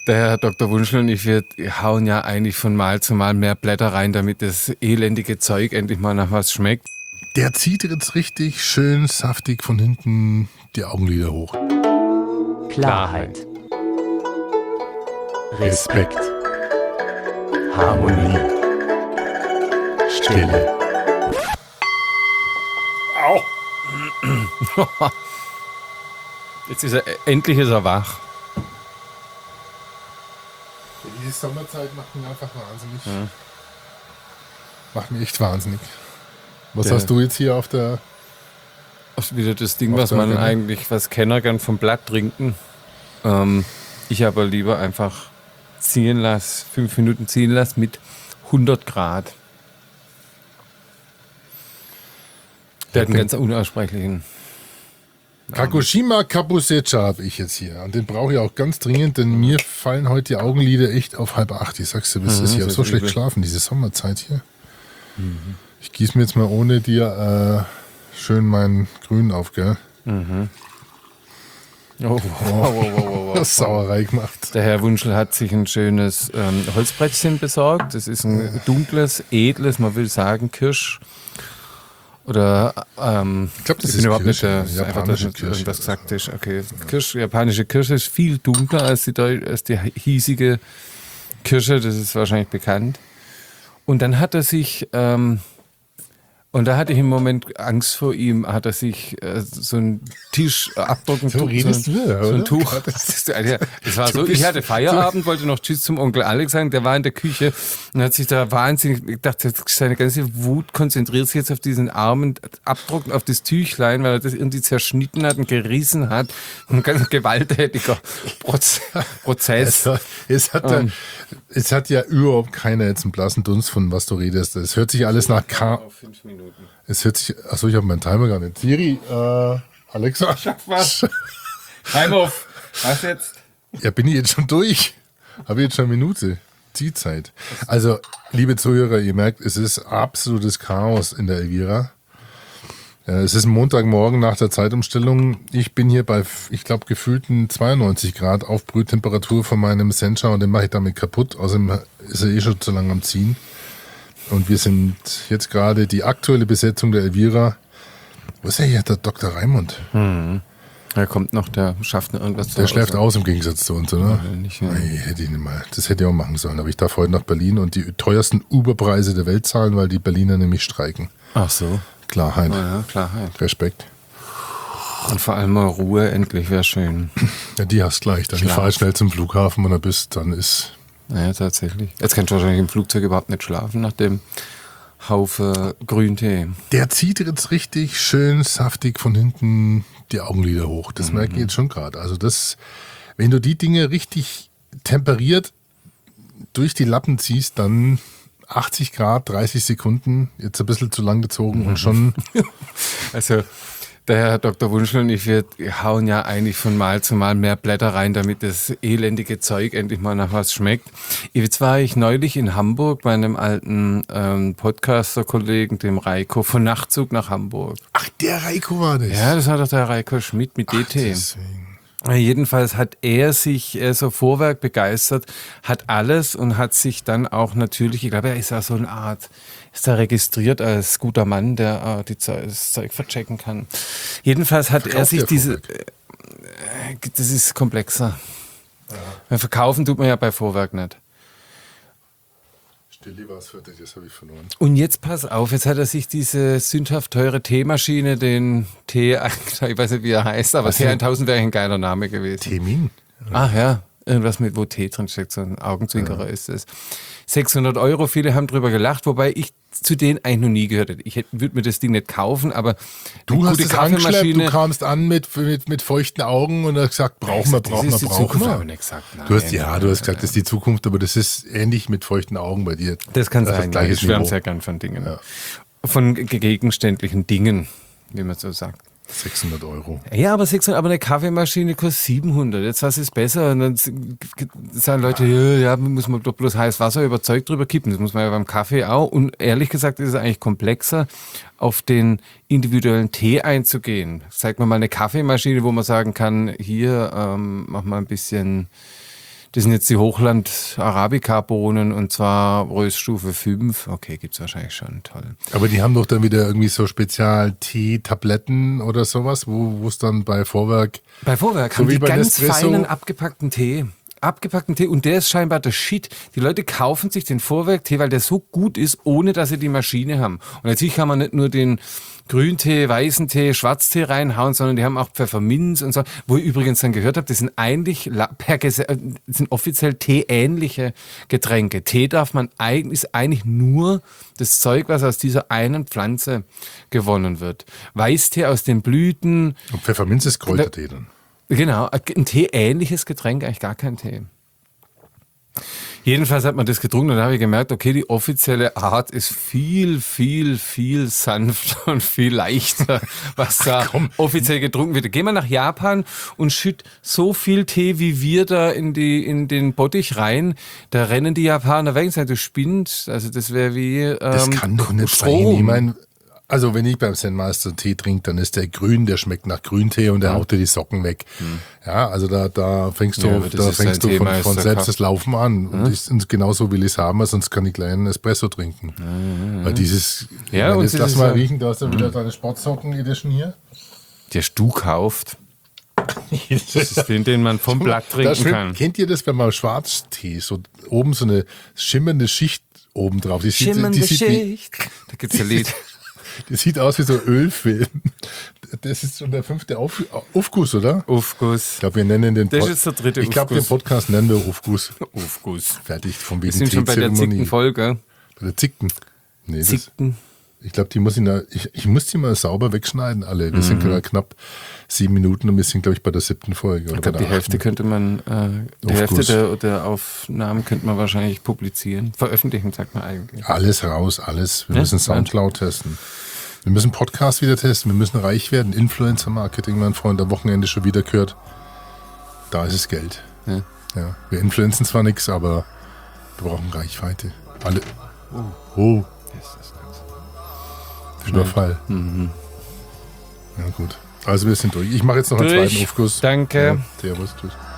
Der Herr Dr. Wunschel und ich, wir hauen ja eigentlich von Mal zu Mal mehr Blätter rein, damit das elendige Zeug endlich mal nach was schmeckt. Der zieht jetzt richtig schön saftig von hinten die Augenlider hoch. Klarheit. Respekt. Harmonie. Stille. Jetzt ist endlich ist er wach. Diese Sommerzeit macht mich einfach wahnsinnig. Ja. Macht mich echt wahnsinnig. Was hast du jetzt hier auf der... Wieder das Ding, was man eigentlich, was Kenner gern vom Blatt trinken. Ich aber lieber einfach 5 Minuten ziehen lasse mit 100 Grad. Der hat einen ganz unaussprechlichen Kagoshima Kabusecha habe ich jetzt hier. Und den brauche ich auch ganz dringend, denn mir fallen heute die Augenlider echt auf 7:30. Ich sag's dir, ich habe so schlecht geschlafen, diese Sommerzeit hier. Ich gieße mir jetzt mal ohne dir schön meinen Grün auf, gell? Das Sauerei gemacht. Der Herr Wunschel hat sich ein schönes Holzbrettchen besorgt. Das ist ein dunkles, edles, man will sagen Kirsch. Oder ich glaube, das ist überhaupt Kirsch, nicht einfach, dass irgendwas gesagt ist. Okay, japanische Kirsche ist viel dunkler als die hiesige Kirsche, das ist wahrscheinlich bekannt. Und dann hat er sich, und da hatte ich im Moment Angst vor ihm, hat er sich so einen Tisch abdrucken. So redest du, oder? So ein Tuch. Das war so, ich hatte Feierabend, wollte noch Tschüss zum Onkel Alex sagen, der war in der Küche und hat sich da wahnsinnig, ich dachte, seine ganze Wut konzentriert sich jetzt auf diesen armen Abdruck, auf das Tüchlein, weil er das irgendwie zerschnitten hat und gerissen hat. Ein ganz gewalttätiger Prozess. Also, es hat ja überhaupt keiner jetzt einen blassen Dunst von was du redest. Es hört sich alles nach Auf 5 Minuten. Es hört sich. Achso, ich habe meinen Timer gar nicht. Siri, Alexa. Schaff was. Time off. Was jetzt? Ja, bin ich jetzt schon durch? Habe ich jetzt schon eine Minute? Zielzeit. Also, liebe Zuhörer, ihr merkt, es ist absolutes Chaos in der Elvira. Es ist ein Montagmorgen nach der Zeitumstellung. Ich bin hier bei, ich glaube, gefühlten 92 Grad Aufbrühtemperatur von meinem Sencha und den mache ich damit kaputt. Außerdem ist er eh schon zu lange am Ziehen. Und wir sind jetzt gerade die aktuelle Besetzung der Elvira. Wo ist hier der Dr. Raimund? Er kommt noch, der schafft noch irgendwas zu Der schläft aus im Gegensatz zu uns, oder? Nicht, Das hätte ich auch machen sollen. Aber ich darf heute nach Berlin und die teuersten Uberpreise der Welt zahlen, weil die Berliner nämlich streiken. Ach so. Klarheit. Ja, Klarheit. Respekt. Und vor allem mal Ruhe, endlich wäre schön. Ja, die hast gleich. Dann fahr schnell zum Flughafen und dann ist... Ja, tatsächlich. Jetzt kannst du wahrscheinlich im Flugzeug überhaupt nicht schlafen nach dem Haufe Grüntee. Der zieht jetzt richtig schön saftig von hinten die Augenlider hoch. Das merke ich jetzt schon gerade. Also wenn du die Dinge richtig temperiert durch die Lappen ziehst, dann 80 Grad, 30 Sekunden, jetzt ein bisschen zu lang gezogen und schon... Also der Herr Dr. Wunschel und ich, wir hauen ja eigentlich von Mal zu Mal mehr Blätter rein, damit das elendige Zeug endlich mal nach was schmeckt. Jetzt war ich neulich in Hamburg bei einem alten Podcaster-Kollegen, dem Reiko, von Nachtzug nach Hamburg. Ach, der Reiko war das? Ja, das war doch der Reiko Schmidt mit DT. Deswegen. Jedenfalls hat er sich so Vorwerk begeistert, hat alles und hat sich dann auch natürlich, ich glaube, er ist ja so eine Art, ist da registriert als guter Mann, der das Zeug verchecken kann. Jedenfalls hat er sich das ist komplexer. Ja. Verkaufen tut man ja bei Vorwerk nicht. Stille war es fertig, das habe ich verloren. Und jetzt pass auf, jetzt hat er sich diese sündhaft teure Teemaschine, den ich weiß nicht, wie er heißt, aber T1000 wäre ein geiler Name gewesen. Temin? Ach ja, irgendwas mit, wo Tee drin steckt, so ein Augenzwinkerer ist es. 600 €, viele haben drüber gelacht, wobei ich zu denen eigentlich noch nie gehört hätte. Ich würde mir das Ding nicht kaufen, aber du hast es angeschleppt, du kamst an mit feuchten Augen und hast gesagt, brauchen wir. Du hast gesagt, das ist die Zukunft, aber das ist ähnlich mit feuchten Augen bei dir. Das kann sein, ich schwärme sehr gern von Dingen. Ja. Von gegenständlichen Dingen, wie man so sagt. 600 €. Ja, aber eine Kaffeemaschine kostet 700. Jetzt was ist besser? Und dann sagen Leute, ja, muss man doch bloß heißes Wasser über Zeug drüber kippen. Das muss man ja beim Kaffee auch. Und ehrlich gesagt ist es eigentlich komplexer, auf den individuellen Tee einzugehen. Zeig mir mal eine Kaffeemaschine, wo man sagen kann, hier, mach mal ein bisschen Das sind jetzt die Hochland-Arabica-Bohnen und zwar Röststufe 5. Okay, gibt's wahrscheinlich schon, toll. Aber die haben doch dann wieder irgendwie so Spezial-Tee-Tabletten oder sowas, wo es dann bei Vorwerk... Bei Vorwerk So haben wie die bei ganz Nespresso. feinen abgepackten Tee. Und der ist scheinbar der Shit. Die Leute kaufen sich den Vorwerk-Tee, weil der so gut ist, ohne dass sie die Maschine haben. Und natürlich kann man nicht nur den Grüntee, weißen Tee, Schwarztee reinhauen, sondern die haben auch Pfefferminz und so. Wo ich übrigens dann gehört habe, das sind eigentlich sind offiziell teeähnliche Getränke. Tee ist eigentlich nur das Zeug, was aus dieser einen Pflanze gewonnen wird. Weißtee aus den Blüten. Und Pfefferminz ist Kräutertee dann. Genau, ein Tee-ähnliches Getränk, eigentlich gar kein Tee. Jedenfalls hat man das getrunken und dann habe ich gemerkt, okay, die offizielle Art ist viel, viel, viel sanfter und viel leichter, was da offiziell getrunken wird. Geh mal nach Japan und schütt so viel Tee, wie wir da in den Bottich rein, da rennen die Japaner weg und sagen, du spinnst, also das wäre wie Das kann doch nicht sein. Strom. Ich meine, also wenn ich beim Zen Master Tee trinke, dann ist der grün, der schmeckt nach Grüntee und der haut dir die Socken weg. Ja, also da fängst du, Ja, aber das ist ein von selbst Teemeister. das Laufen an. Und das ist genauso will ich es haben, sonst kann ich gleich einen Espresso trinken. Weil dieses, Ja, und jetzt das lass ist mal ja- riechen, du hast ja wieder deine Sportsocken-Edition hier. Der Stu kauft. Das ist den man vom Blatt trinken kann. Kennt ihr das, wenn man Schwarztee, so oben so eine schimmernde Schicht oben drauf, die sieht wie, Da gibt's ein Lied. die sieht aus wie so Ölfilm. Das ist schon der 5. Aufguss, oder? Aufguss. Ich glaube, wir nennen den Das ist der dritte Ich glaube, den Aufguss. Podcast nennen wir Aufguss. Aufguss. Fertig, von Wir wegen sind schon bei der Teezeremonie. 10. Folge. Bei der Zickten. Nee, das, Zickten. ich glaube, ich muss die mal sauber wegschneiden, alle. Wir sind gerade knapp 7 Minuten und wir sind, glaube ich, bei der 7. Folge. Oder Ich glaube, bei die der Hälfte 8. könnte man, die Aufguss. Hälfte der Aufnahmen könnte man wahrscheinlich publizieren. Veröffentlichen, sagt man eigentlich. Alles raus, alles. Wir Ja, müssen Soundcloud testen. Wir müssen Podcast wieder testen. Wir müssen reich werden. Influencer-Marketing, mein Freund, am Wochenende schon wieder gehört. Da ist es Geld. Ja. Ja, wir influenzen zwar nichts, aber wir brauchen Reichweite. Alle. Oh. Überfall. Ja, gut. Also wir sind durch. Ich mache jetzt noch einen Durch. zweiten Aufguss. Danke. Ja, servus. Tschüss.